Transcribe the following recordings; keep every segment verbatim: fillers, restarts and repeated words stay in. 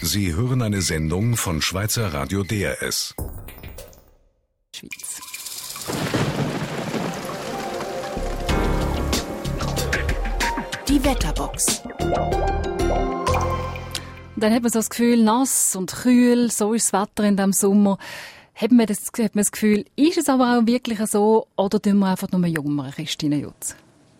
Sie hören eine Sendung von Schweizer Radio D R S. Schweiz. Die Wetterbox. Dann hat man so das Gefühl, nass und kühl, so ist das Wetter in diesem Sommer. Hat man, das, hat man das Gefühl, ist es aber auch wirklich so, oder tun wir einfach nur jammern, Christine Jutz?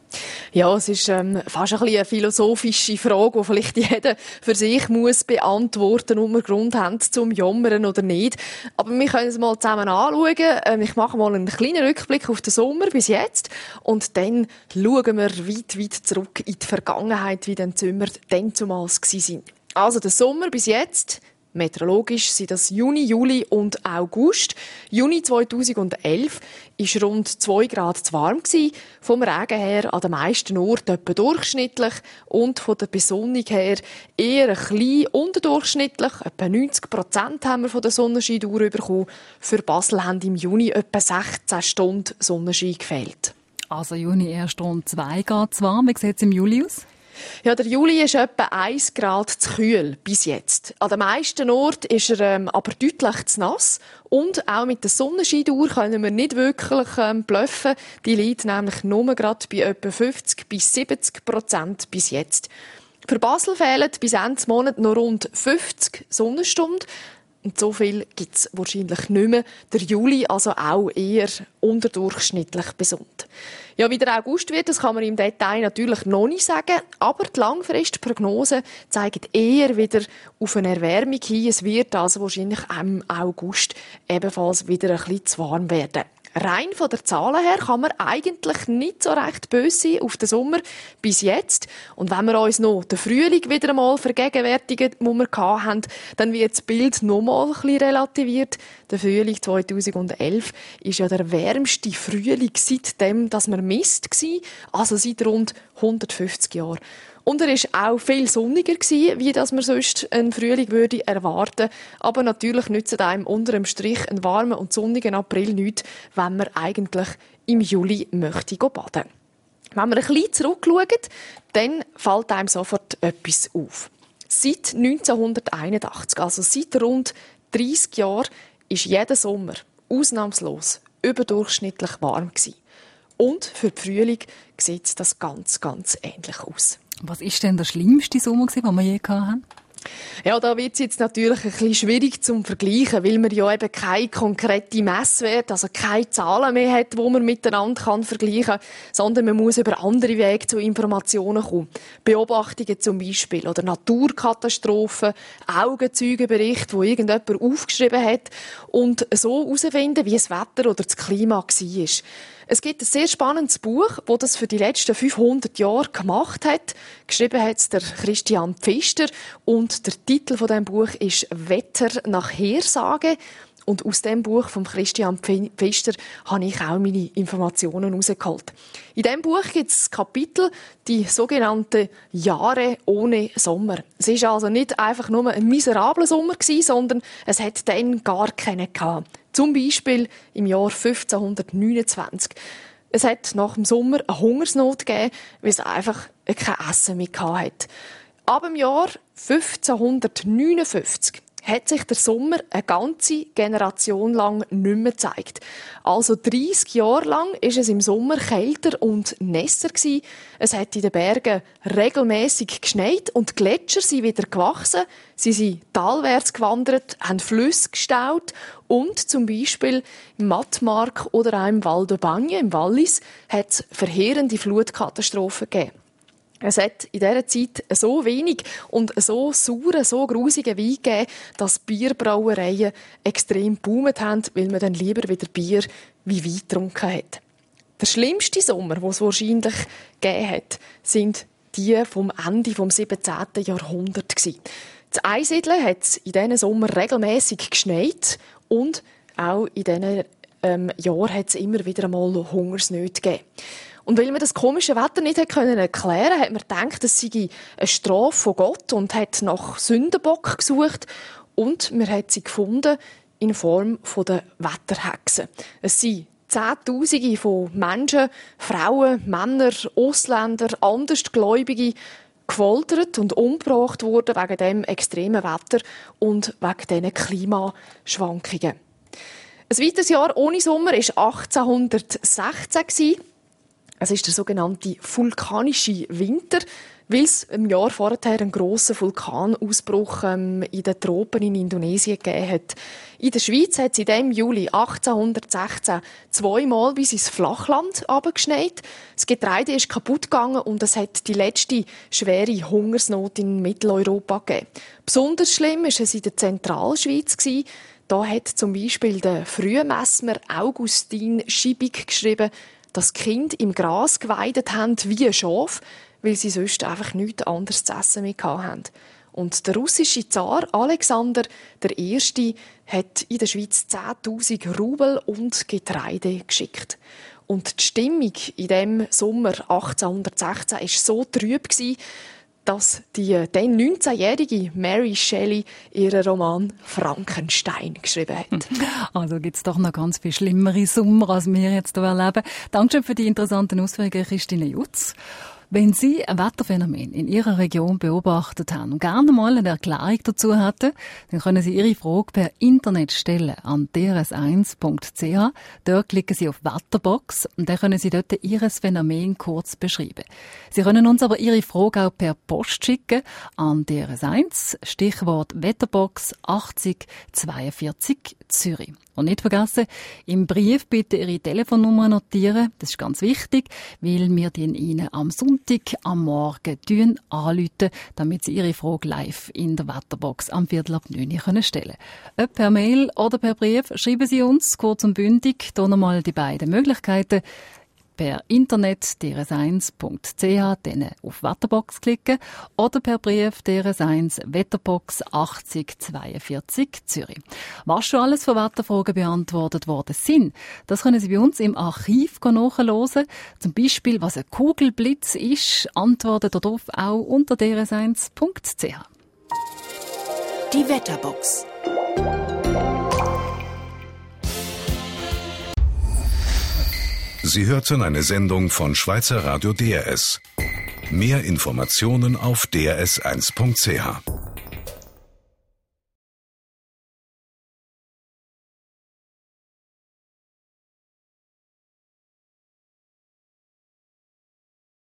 Ja, es ist ähm, fast ein bisschen eine philosophische Frage, die vielleicht jeder für sich muss beantworten muss, ob wir Grund haben zum Jammern oder nicht. Aber wir können es mal zusammen anschauen. Ähm, ich mache mal einen kleinen Rückblick auf den Sommer bis jetzt und dann schauen wir weit, weit zurück in die Vergangenheit, wie die Sommer dann zumals waren. Also der Sommer bis jetzt, meteorologisch sind das Juni, Juli und August. Juni zweitausendelf war rund zwei Grad zu warm. Vom Regen her an den meisten Orten etwa durchschnittlich und von der Besonnung her eher ein bisschen unterdurchschnittlich. Etwa neunzig Prozent haben wir von der Sonnenschein bekommen. Für Basel haben im Juni etwa sechzehn Stunden Sonnenschein gefehlt. Also Juni erst rund zwei Grad zu warm. Wie sieht es im Juli aus? Ja, der Juli ist etwa ein Grad zu kühl bis jetzt. An den meisten Orten ist er ähm, aber deutlich zu nass. Und auch mit der Sonnenscheindauer können wir nicht wirklich ähm, bluffen. Die liegt nämlich nur gerade bei etwa fünfzig bis siebzig Prozent bis jetzt. Für Basel fehlen bis Ende Monat noch rund fünfzig Sonnenstunden. Und so viel gibt es wahrscheinlich nicht mehr. Der Juli also auch eher unterdurchschnittlich besonnt. Ja, wie der August wird, das kann man im Detail natürlich noch nicht sagen. Aber die Langfristprognosen zeigen eher wieder auf eine Erwärmung hin. Es wird also wahrscheinlich im August ebenfalls wieder ein bisschen zu warm werden. Rein von der Zahlen her kann man eigentlich nicht so recht böse sein auf den Sommer bis jetzt. Und wenn wir uns noch den Frühling wieder einmal vergegenwärtigen, den wir hatten, dann wird das Bild noch mal ein bisschen relativiert. Der Frühling zweitausendelf ist ja der wärmste Frühling seitdem, dass man misst war, also seit rund hundertfünfzig Jahren. Und er war auch viel sonniger gewesen, wie das man sonst einen Frühling würde erwarten. Aber natürlich nützt einem unter dem Strich einen warmen und sonnigen April nichts, wenn man eigentlich im Juli möchte baden. Wenn man ein bisschen zurückschaut, dann fällt einem sofort etwas auf. Seit neunzehnhunderteinundachtzig, also seit rund dreissig Jahren, ist jeder Sommer ausnahmslos überdurchschnittlich warm gewesen. Und für den Frühling sieht das ganz, ganz ähnlich aus. Was war denn der schlimmste Sommer, den wir je hatten? Ja, da wird es jetzt natürlich ein bisschen schwierig zum Vergleichen, weil man ja eben keine konkrete Messwert, also keine Zahlen mehr hat, die man miteinander kann vergleichen kann, sondern man muss über andere Wege zu Informationen kommen. Beobachtungen zum Beispiel oder Naturkatastrophen, Augenzeugenberichte, wo irgendjemand aufgeschrieben hat und so herausfinden, wie das Wetter oder das Klima war. Es gibt ein sehr spannendes Buch, das das für die letzten fünfhundert Jahre gemacht hat. Geschrieben hat es der Christian Pfister und der Titel von dem Buch ist «Wetter nach Heersage». Und aus dem Buch von Christian Pfister habe ich auch meine Informationen herausgeholt. In diesem Buch gibt es Kapitel, die sogenannten Jahre ohne Sommer. Es war also nicht einfach nur ein miserabler Sommer, sondern es hat dann gar keinen gehabt. Zum Beispiel im Jahr fünfzehnhundertneunundzwanzig. Es hat nach dem Sommer eine Hungersnot gegeben, weil es einfach kein Essen mehr hatte. Ab dem Jahr fünfzehnhundertneunundfünfzig hat sich der Sommer eine ganze Generation lang nicht mehr gezeigt. Also dreissig Jahre lang ist es im Sommer kälter und nässer gewesen. Es hat in den Bergen regelmäßig geschneit und die Gletscher sind wieder gewachsen. Sie sind talwärts gewandert, haben Flüsse gestaut und zum Beispiel im Mattmark oder auch im Val de Bagne, im Wallis, hat es verheerende Flutkatastrophen gegeben. Es hat in dieser Zeit so wenig und so sauren, so grusigen Wein gegeben, dass Bierbrauereien extrem geboomt haben, weil man dann lieber wieder Bier wie Wein getrunken hat. Der schlimmste Sommer, den es wahrscheinlich gegeben hat, sind die vom Ende des siebzehnten Jahrhunderts. In Einsiedeln hat es in diesen Sommer regelmässig geschneit und auch in diesen ähm, Jahren hat es immer wieder einmal Hungersnöte gegeben. Und weil man das komische Wetter nicht erklären konnte, hat man gedacht, es sei eine Strafe von Gott und hat nach Sündenbock gesucht. Und man hat sie gefunden in Form der Wetterhexen. Es sind Zehntausende von Menschen, Frauen, Männer, Ausländer, Andersgläubige, gefoltert und umgebracht worden wegen dem extremen Wetter und wegen diesen Klimaschwankungen. Ein weiteres Jahr ohne Sommer war achtzehnhundertsechzehn. Es ist der sogenannte vulkanische Winter, weil es im Jahr vorher einen grossen Vulkanausbruch ähm, in den Tropen in Indonesien gegeben hat. In der Schweiz hat es in dem Juli achtzehnhundertsechzehn zweimal bis ins Flachland runtergeschneit. Das Getreide ist kaputt gegangen und es hat die letzte schwere Hungersnot in Mitteleuropa gegeben. Besonders schlimm war es in der Zentralschweiz. Da hat zum Beispiel der Frühmessmer Augustin Schibig geschrieben, dass die Kinder im Gras geweidet haben wie ein Schaf, weil sie sonst einfach nichts anderes zu essen mehr hatten. Und der russische Zar Alexander der Erste hat in der Schweiz zehntausend Rubel und Getreide geschickt. Und die Stimmung in dem Sommer achtzehnhundertsechzehn war so trüb, dass die dann neunzehnjährige Mary Shelley ihren Roman Frankenstein geschrieben hat. Also gibt es doch noch ganz viel schlimmere Sommer, als wir jetzt hier erleben. Dankeschön für die interessanten Ausführungen, Christine Jutz. Wenn Sie ein Wetterphänomen in Ihrer Region beobachtet haben und gerne mal eine Erklärung dazu hätten, dann können Sie Ihre Frage per Internet stellen an d r s eins punkt c h. Dort klicken Sie auf Wetterbox und dann können Sie dort Ihr Phänomen kurz beschreiben. Sie können uns aber Ihre Frage auch per Post schicken an D R S eins, Stichwort Wetterbox achtzig zweiundvierzig Zürich. Und nicht vergessen, im Brief bitte Ihre Telefonnummer notieren. Das ist ganz wichtig, weil wir den Ihnen am Sonntag am Morgen anrufen, damit Sie Ihre Frage live in der Wetterbox am Viertel ab neun können stellen. Ob per Mail oder per Brief, schreiben Sie uns kurz und bündig. Hier nochmal die beiden Möglichkeiten. Per Internet d r s eins punkt c h, dann auf Wetterbox klicken oder per Brief d r s eins Wetterbox achtzig zweiundvierzig Zürich. Was schon alles für Wetterfragen beantwortet worden sind, das können Sie bei uns im Archiv nachhören. Zum Beispiel, was ein Kugelblitz ist, antwortet darauf auch unter d r s eins punkt c h. Die Wetterbox. Sie hörten eine Sendung von Schweizer Radio D R S. Mehr Informationen auf d r s eins punkt c h.